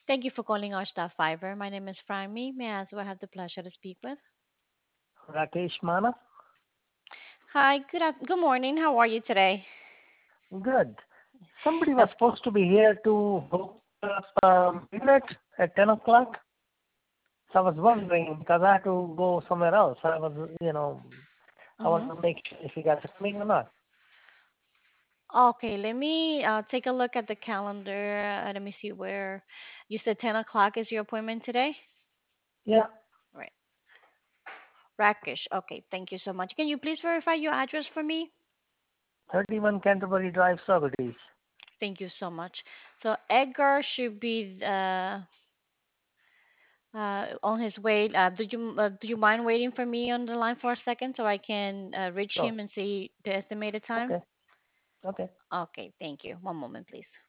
Thank you for calling our staff fiber. My name is Fryme. May I ask who I have the pleasure to speak with? Rakesh Mana. Hi, good morning. How are you today? Good. Somebody was That's supposed to be here to hook up unit at 10 o'clock. So I was wondering because I had to go somewhere else. I want mm-hmm. to make sure if you guys are coming or not. Okay. Let me take a look at the calendar. Let me see where you said 10 o'clock is your appointment today. Yeah, Right. Rakesh. Okay. Thank you so much. Can you please verify your address for me? 31 Canterbury Drive, Saugerties. Thank you so much. So Edgar should be on his way. Do you mind waiting for me on the line for a second so I can reach Sure. him and see the estimated time? Okay. Okay. Okay, thank you. One moment, please.